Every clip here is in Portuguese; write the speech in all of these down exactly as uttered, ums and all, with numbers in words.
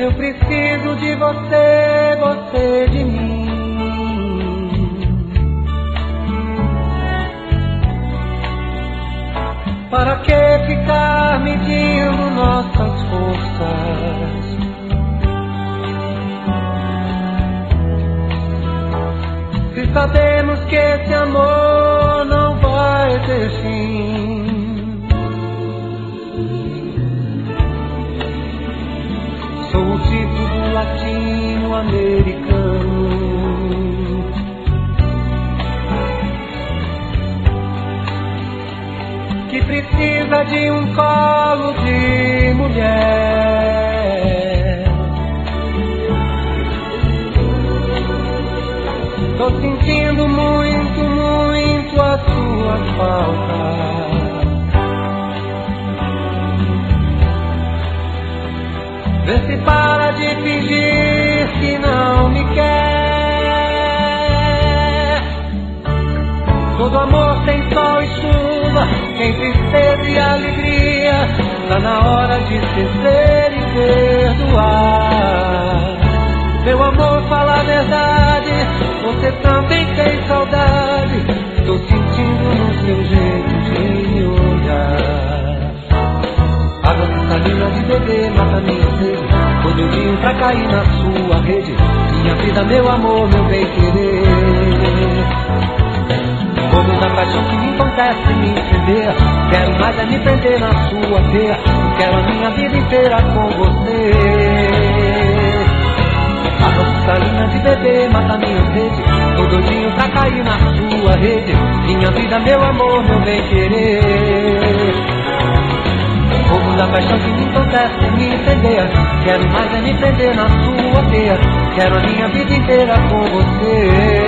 Eu preciso de você, você de mim. Para que ficar medindo nossas forças? Se sabemos que esse amor não vai ter fim. Sou o tipo do latino-americano que precisa de um colo de mulher. Tô sentindo muito, muito a sua falta. Vê se para de fingir que não me quer. Todo amor tem sol e chuva, tem tristeza e alegria. Tá na hora de esquecer e perdoar. Meu amor, fala a verdade, você também tem saudade. Tô sentindo no seu jeito de me olhar. Água cristalina de beber mata minha sede. Todo dia pra cair na sua rede. Minha vida, meu amor, meu bem querer. Fogo da paixão que me acontece me entender. Quero mais é me prender na sua teia. Quero a minha vida inteira com você. Água cristalina de beber mata minha sede. Todo dia pra cair na sua rede. Minha vida, meu amor, meu bem querer. Fogo da paixão que me acontece me incendeia. Quero mais é me prender na sua teia. Quero a minha vida inteira com você.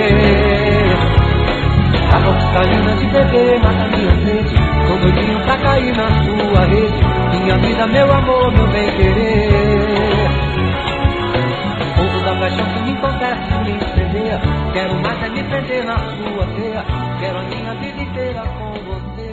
Água cristalina de beber mata minha sede. Tô doidinho pra cair na sua rede. Minha vida, meu amor, meu bem querer. Fogo da paixão que me acontece me incendeia. Quero mais é me prender na sua teia. Quero a minha vida inteira com você.